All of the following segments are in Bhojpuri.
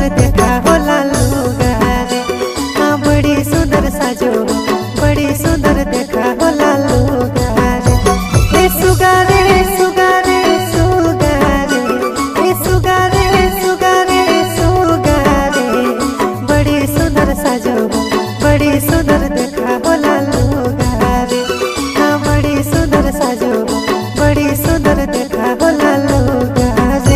सुंदर देखा होला लुगा रे। हाँ बड़ी सुंदर साजो बड़ी सुंदर देखा होला लुगा रे। ए सुगा रे सुगा रे सुगा रे, ए सुगा रे सुगा रे सुगा रे। बड़ी सुंदर साजो बड़ी सुंदर देखा होला लुगा रे। हाँ बड़ी सुंदर साजो बड़ी सुंदर देखा होला लुगा रे।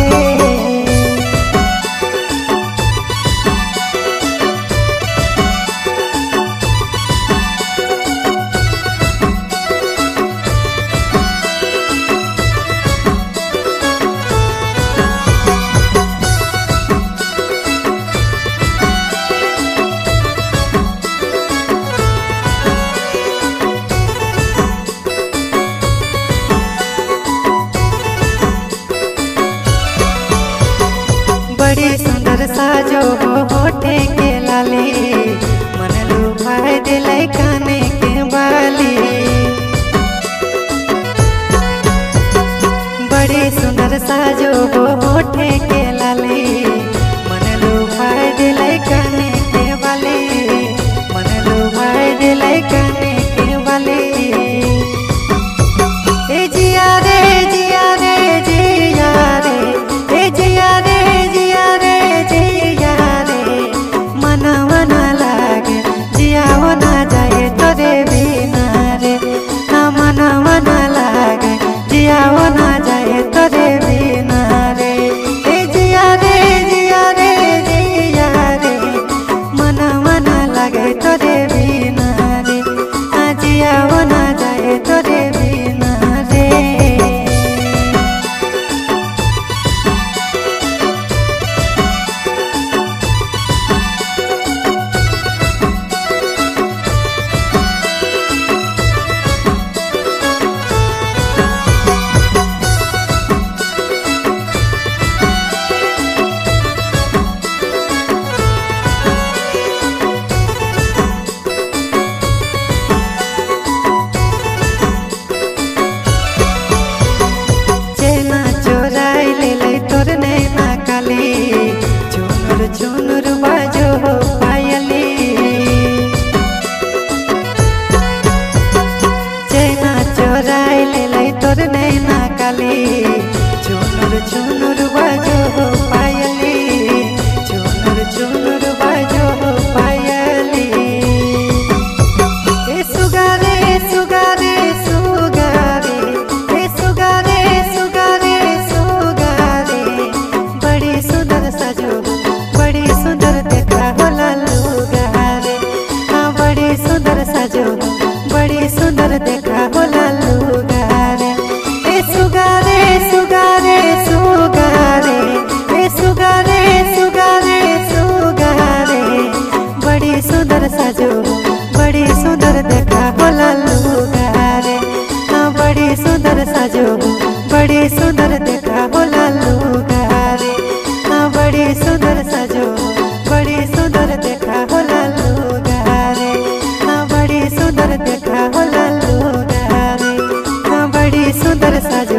बड़ी सुंदर साजो होठे के लाली, मन लुभाए दिलाई काने के बाली। बड़ी सुंदर साजो होठे के लाली, मन लुभाए दिलाई काने के बाली, मन लुभाए दिलाई काने के बाली। ए जिया रे जिया रे जिया रे, ए जिया रे झुनुर बाजो पायली, चैना चोराई ले लई तोर नैना काली। झुनुर झुनुर बाजो पायली, झुनुर झुनुर बाजो पायली। ए सुगा रे सुगा रे सुगा रे, ए सुगा रे सुगा रे सुगा रे। बड़ी सुंदर साजो बड़ी सुंदर देखा होला लुगा रे। हाँ बड़ी सुंदर साजो बड़ी सुंदर देखा होला लुगा रे। ए सुगा रे सुगा रे सुगा रे, ए सुगा रे सुगा रे सुगा रे। बड़ी सुंदर साजो बड़ी सुंदर देखा होला लुगा रे। हाँ बड़ी सुंदर साजो बड़ी सुंदर देखा होला लुगा रे। हाँ बड़ी सुंदर साजो बड़ी सुंदर देखा होला लुगा रे। हाँ बड़ी सुंदर देखा होला लुगा रे। हाँ बड़ी सुंदर साजो